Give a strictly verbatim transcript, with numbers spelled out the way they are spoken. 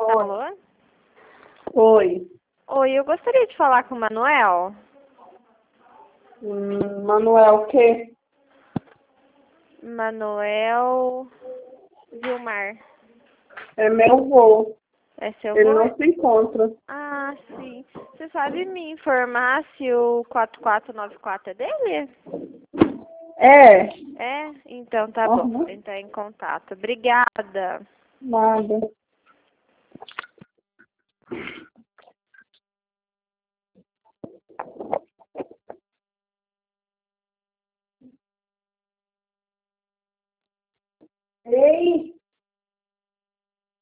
Alô? Oi. Oi, eu gostaria de falar com o Manuel. Hum, Manuel, o quê? Manuel Vilmar. É meu vô. É seu Ele vô? não se encontra. Ah, sim. Você sabe me informar se o quatro quatro nove quatro é dele? É. É? Então tá bom. Uhum. Então é em contato. Obrigada. Nada.